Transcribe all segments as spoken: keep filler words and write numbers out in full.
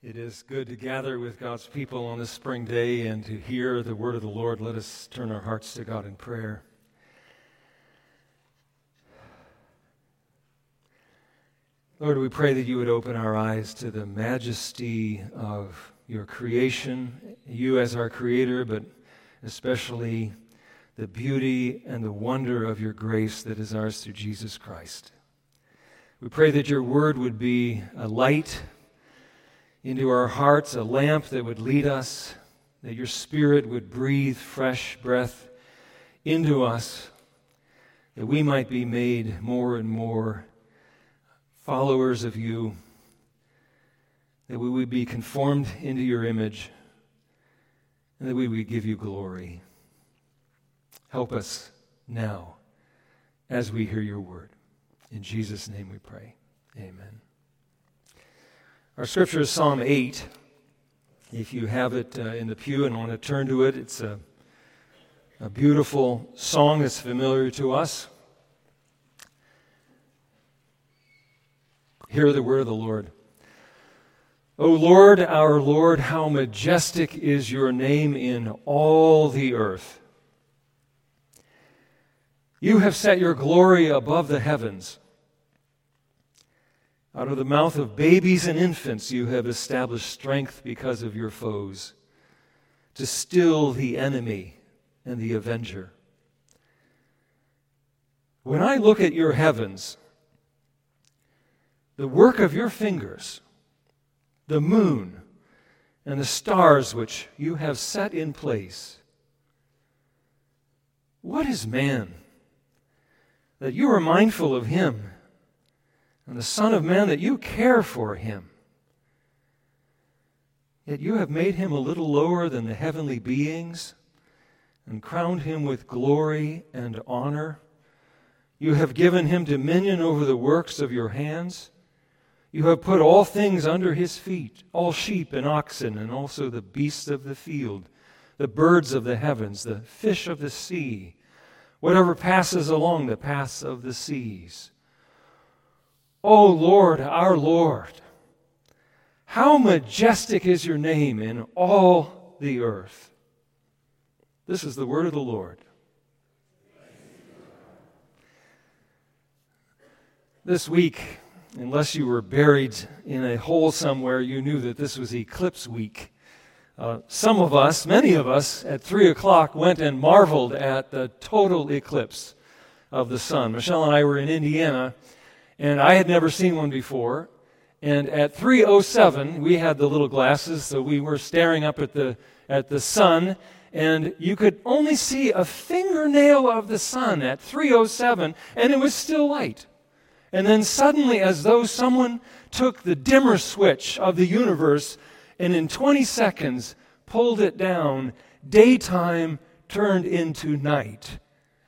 It is good to gather with God's people on this spring day and to hear the word of the Lord. Let us turn our hearts to God in prayer. Lord, we pray that you would open our eyes to the majesty of your creation, you as our creator, but especially the beauty and the wonder of your grace that is ours through Jesus Christ. We pray that your word would be a light into our hearts, a lamp that would lead us, that your Spirit would breathe fresh breath into us, that we might be made more and more followers of you, that we would be conformed into your image, and that we would give you glory. Help us now as we hear your word. In Jesus' name we pray. Amen. Our scripture is Psalm eight. If you have it uh, in the pew and want to turn to it, it's a, a beautiful song that's familiar to us. Hear the word of the Lord. O Lord, our Lord, how majestic is your name in all the earth. You have set your glory above the heavens. Out of the mouth of babies and infants you have established strength because of your foes, to still the enemy and the avenger. When I look at your heavens, the work of your fingers, the moon and the stars which you have set in place, what is man that you are mindful of him, and the Son of Man that you care for him? Yet you have made him a little lower than the heavenly beings and crowned him with glory and honor. You have given him dominion over the works of your hands. You have put all things under his feet, all sheep and oxen, and also the beasts of the field, the birds of the heavens, the fish of the sea, whatever passes along the paths of the seas. O Lord, our Lord, how majestic is your name in all the earth. This is the word of the Lord. This week, unless you were buried in a hole somewhere, you knew that this was eclipse week. Uh, some of us, many of us, at three o'clock went and marveled at the total eclipse of the sun. Michelle and I were in Indiana, and I had never seen one before. And at three oh seven, we had the little glasses, so we were staring up at the at the sun, and you could only see a fingernail of the sun at three oh seven, and it was still light. And then suddenly, as though someone took the dimmer switch of the universe and in twenty seconds pulled it down, daytime turned into night.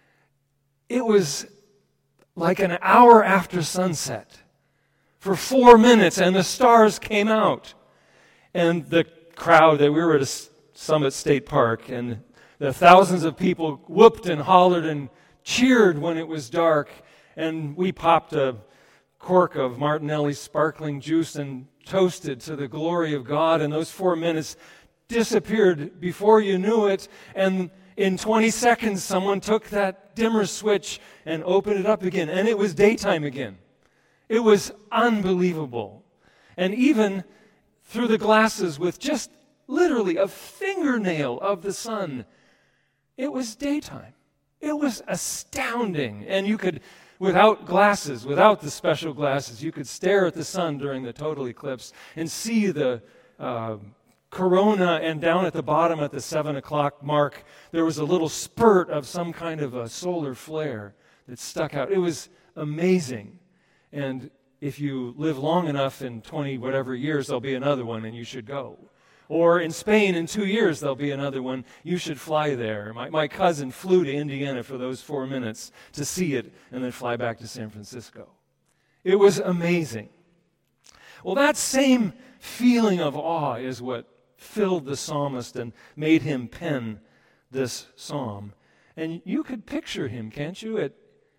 It was like an hour after sunset for four minutes, and the stars came out. And the crowd, that we were at a Summit State Park, and the thousands of people whooped and hollered and cheered when it was dark. And we popped a cork of Martinelli's sparkling juice and toasted to the glory of God, and those four minutes disappeared before you knew it, and in twenty seconds someone took that dimmer switch and opened it up again, and it was daytime again. It was unbelievable. And even through the glasses with just literally a fingernail of the sun, it was daytime. It was astounding, and you could, without glasses, without the special glasses, you could stare at the sun during the total eclipse and see the uh, corona, and down at the bottom at the seven o'clock mark, there was a little spurt of some kind of a solar flare that stuck out. It was amazing. And if you live long enough, in twenty whatever years, there'll be another one, and you should go. Or in Spain, in two years, there'll be another one. You should fly there. My, my cousin flew to Indiana for those four minutes to see it and then fly back to San Francisco. It was amazing. Well, that same feeling of awe is what filled the psalmist and made him pen this psalm. And you could picture him, can't you, at,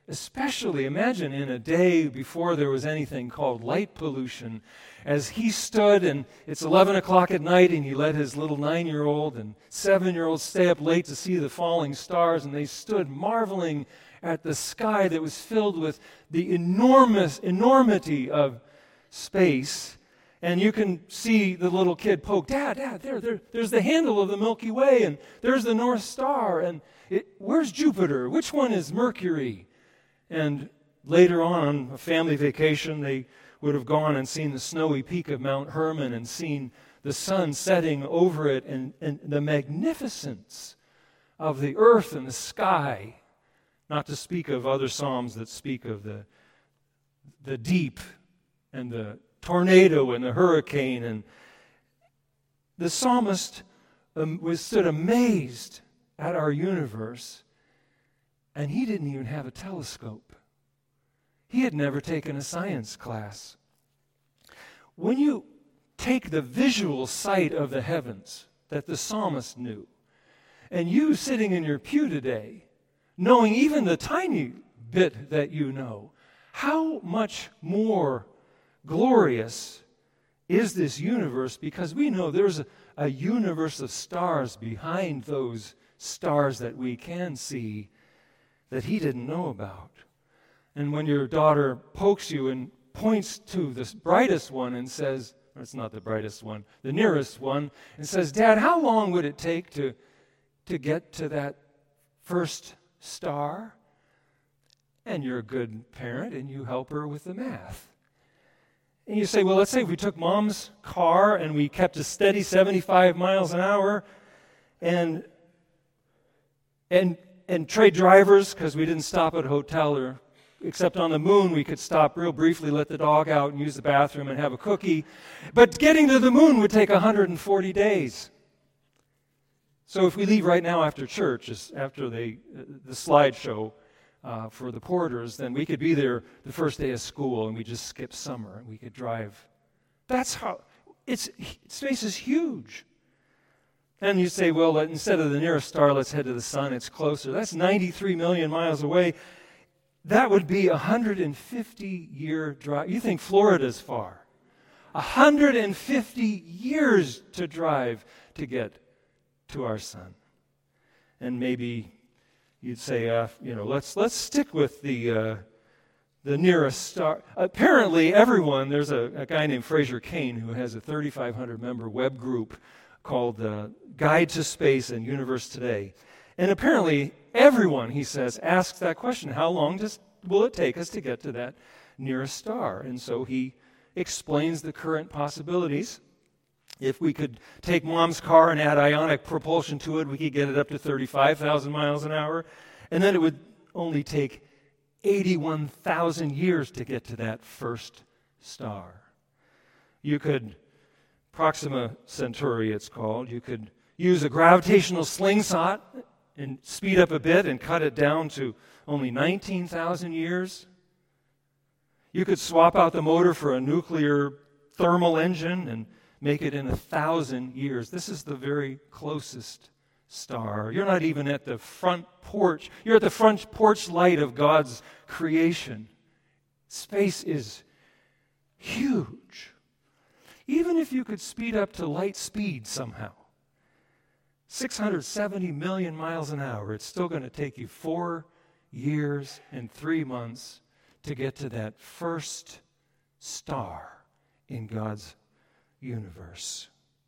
especially imagine in a day before there was anything called light pollution, as he stood and it's eleven o'clock at night and he let his little nine-year-old and seven-year-old stay up late to see the falling stars, and they stood marveling at the sky that was filled with the enormous enormity of space. And you can see the little kid poke, Dad, Dad, there, there, there's the handle of the Milky Way, and there's the North Star, and it, where's Jupiter? Which one is Mercury? And later on, on a family vacation, they would have gone and seen the snowy peak of Mount Hermon and seen the sun setting over it, and, and the magnificence of the earth and the sky, not to speak of other psalms that speak of the, the deep and the tornado and the hurricane. And the psalmist um, was stood amazed at our universe, and he didn't even have a telescope. He had never taken a science class. When you take the visual sight of the heavens that the psalmist knew, and you sitting in your pew today, knowing even the tiny bit that you know, how much more glorious is this universe, because we know there's a, a universe of stars behind those stars that we can see that he didn't know about. And when your daughter pokes you and points to the brightest one and says, or it's not the brightest one, the nearest one, and says, Dad, how long would it take to, to get to that first star? And you're a good parent and you help her with the math. And you say, well, let's say if we took Mom's car and we kept a steady seventy-five miles an hour and and and trade drivers, because we didn't stop at a hotel, or except on the moon we could stop real briefly, let the dog out and use the bathroom and have a cookie. But getting to the moon would take one hundred forty days. So if we leave right now after church, just after the, the slideshow uh, for the porters, then we could be there the first day of school and we just skip summer and we could drive. That's how, it's, space is huge. And you say, well, instead of the nearest star, let's head to the sun. It's closer. That's ninety-three million miles away. That would be a one hundred fifty year drive. You think Florida's far. one hundred fifty years to drive to get to our sun. And maybe you'd say, uh, you know, let's let's stick with the uh, the nearest star. Apparently, everyone, there's a, a guy named Fraser Cain who has a thirty-five hundred member web group called uh, Guide to Space and Universe Today. And apparently, everyone, he says, asks that question, how long does will it take us to get to that nearest star? And so he explains the current possibilities. If we could take Mom's car and add ionic propulsion to it, we could get it up to thirty-five thousand miles an hour. And then it would only take eighty-one thousand years to get to that first star. You could, Proxima Centauri it's called, you could use a gravitational slingshot and speed up a bit and cut it down to only nineteen thousand years. You could swap out the motor for a nuclear thermal engine and make it in a thousand years. This is the very closest star. You're not even at the front porch. You're at the front porch light of God's creation. Space is huge. Even if you could speed up to light speed somehow, six hundred seventy million miles an hour, it's still going to take you four years and three months to get to that first star in God's universe.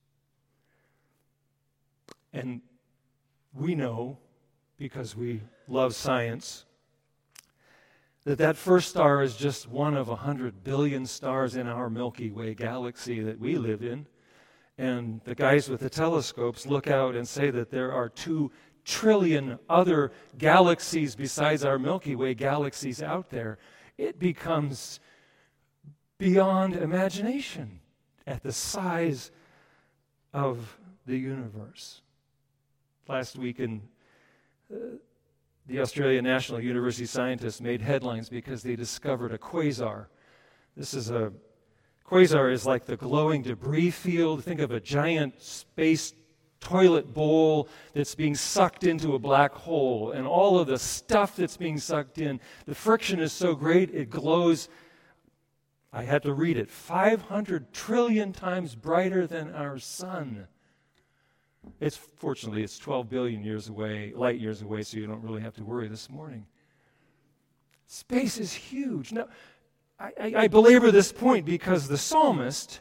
And we know, because we love science, that that first star is just one of a hundred billion stars in our Milky Way galaxy that we live in. And the guys with the telescopes look out and say that there are two trillion other galaxies besides our Milky Way galaxies out there. It becomes beyond imagination at the size of the universe. Last week in uh, the Australian National University scientists made headlines because they discovered a quasar. This is a quasar is like the glowing debris field. Think of a giant space toilet bowl that's being sucked into a black hole, and all of the stuff that's being sucked in. The friction is so great, it glows. I had to read it. five hundred trillion times brighter than our sun. It's fortunately, it's twelve billion years away, light years away, so you don't really have to worry this morning. Space is huge. Now, I, I, I belabor this point because the psalmist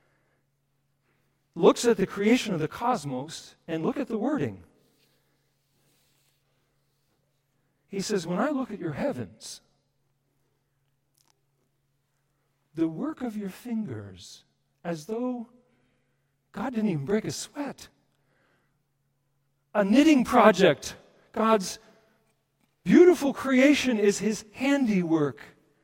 looks at the creation of the cosmos and look at the wording. He says, when I look at your heavens, the work of your fingers, as though God didn't even break a sweat. A knitting project. God's beautiful creation is his handiwork.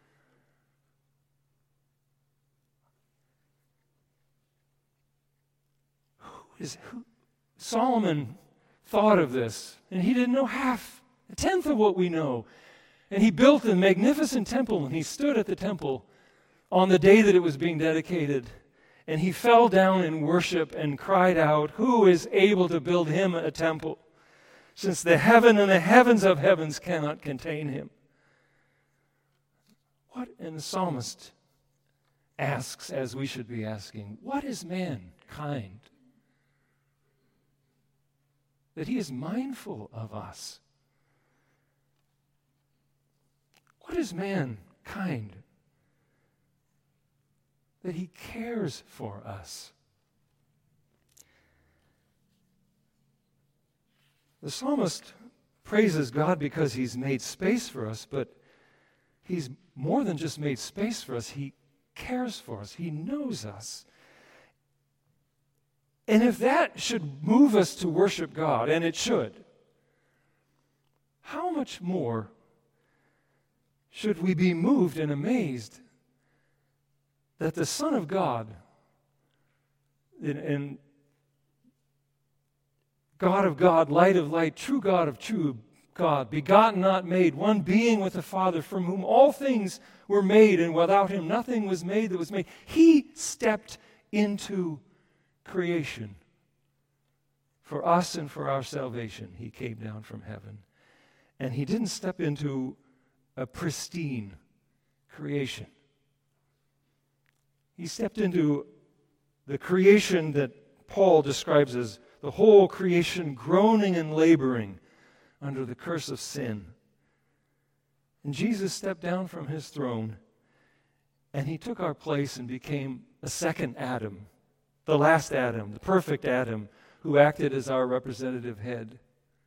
Who is who? Solomon thought of this, and he didn't know half, a tenth of what we know. And he built a magnificent temple, and he stood at the temple on the day that it was being dedicated. And he fell down in worship and cried out, who is able to build him a temple, since the heaven and the heavens of heavens cannot contain him? What, and the psalmist asks, as we should be asking, what is mankind that he is mindful of us? What is mankind that he cares for us? The psalmist praises God because he's made space for us, but he's more than just made space for us. He cares for us. He knows us. And if that should move us to worship God, and it should, how much more should we be moved and amazed that the Son of God and, and God of God, light of light, true God of true God, begotten, not made, one being with the Father, from whom all things were made, and without him nothing was made that was made. He stepped into creation for us and for our salvation. He came down from heaven. And he didn't step into a pristine creation. He stepped into the creation that Paul describes as the whole creation groaning and laboring under the curse of sin. And Jesus stepped down from his throne, and he took our place and became a second Adam, the last Adam, the perfect Adam, who acted as our representative head.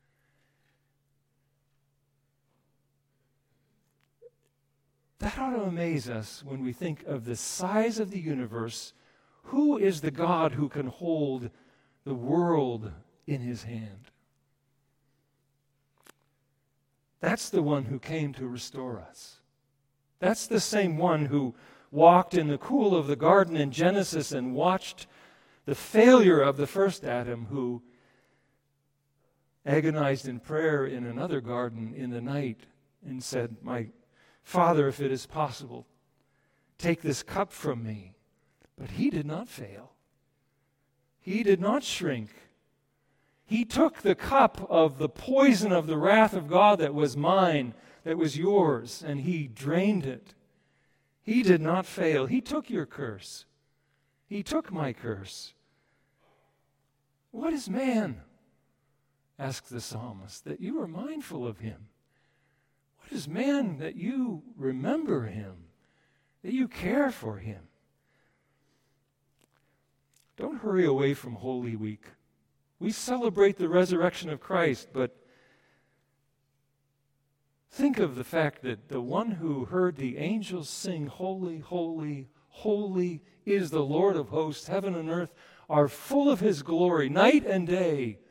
That ought to amaze us when we think of the size of the universe. Who is the God who can hold the world in his hand? That's the one who came to restore us. That's the same one who walked in the cool of the garden in Genesis and watched the failure of the first Adam, who agonized in prayer in another garden in the night and said, "My Father, if it is possible, take this cup from me." But he did not fail. He did not shrink. He took the cup of the poison of the wrath of God that was mine, that was yours, and he drained it. He did not fail. He took your curse. He took my curse. What is man, asks the psalmist, that you are mindful of him? What is man that you remember him, that you care for him? Don't hurry away from Holy Week. We celebrate the resurrection of Christ, but think of the fact that the one who heard the angels sing, "Holy, holy, holy is the Lord of hosts, heaven and earth are full of his glory, night and day,"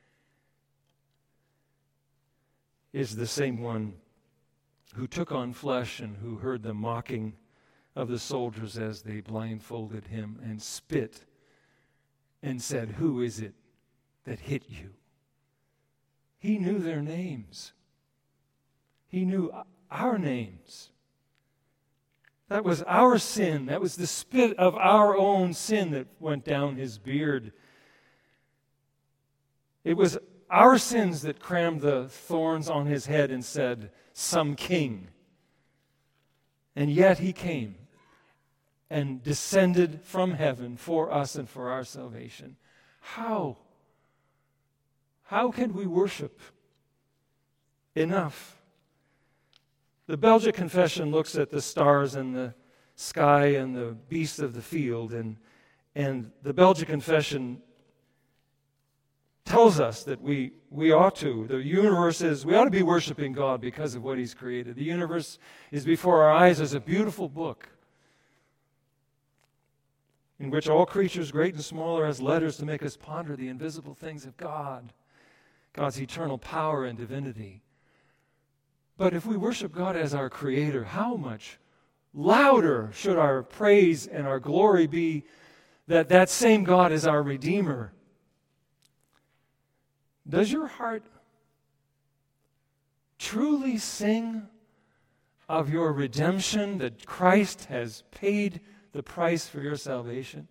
is the same one who took on flesh and who heard the mocking of the soldiers as they blindfolded him and spit and said, "Who is it that hit you?" He knew their names. He knew our names. That was our sin. That was the spit of our own sin that went down his beard. It was our sins that crammed the thorns on his head and said, "Some king." And yet he came and descended from heaven for us and for our salvation. How? How can we worship enough? The Belgic Confession looks at the stars and the sky and the beasts of the field, and, and the Belgic Confession tells us that we, we ought to. The universe is, we ought to be worshiping God because of what he's created. The universe is before our eyes as a beautiful book in which all creatures, great and small, are as letters to make us ponder the invisible things of God, God's eternal power and divinity. But if we worship God as our Creator, how much louder should our praise and our glory be that that same God is our Redeemer? Does your heart truly sing of your redemption, that Christ has paid the price for your salvation?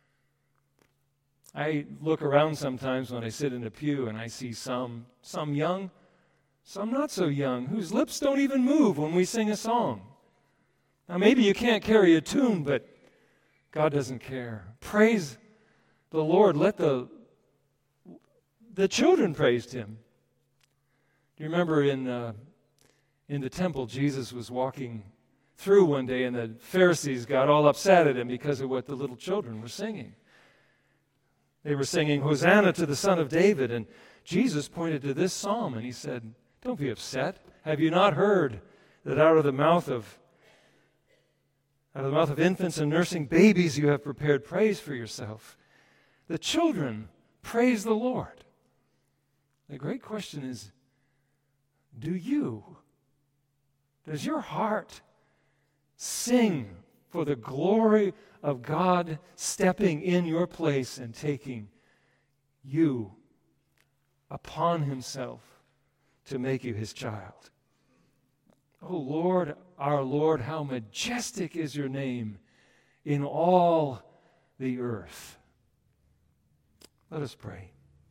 I look around sometimes when I sit in a pew and I see some, some young, some not so young, whose lips don't even move when we sing a song. Now maybe you can't carry a tune, but God doesn't care. Praise the Lord. Let the The children praised him. Do you remember in uh, in the temple, Jesus was walking through one day, and the Pharisees got all upset at him because of what the little children were singing. They were singing, "Hosanna to the Son of David," and Jesus pointed to this psalm, and he said, "Don't be upset. Have you not heard that out of the mouth of out of the mouth of infants and nursing babies you have prepared praise for yourself? The children praise the Lord." The great question is, do you? Does your heart sing for the glory of God stepping in your place and taking you upon himself to make you his child? Oh Lord, our Lord, how majestic is your name in all the earth. Let us pray.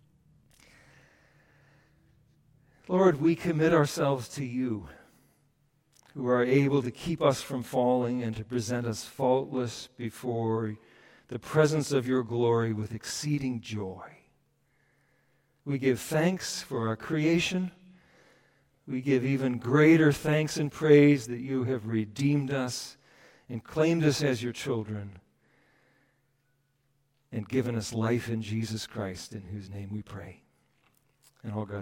Lord, we commit ourselves to you, who are able to keep us from falling and to present us faultless before the presence of your glory with exceeding joy. We give thanks for our creation. We give even greater thanks and praise that you have redeemed us and claimed us as your children and given us life in Jesus Christ, in whose name we pray. And all God's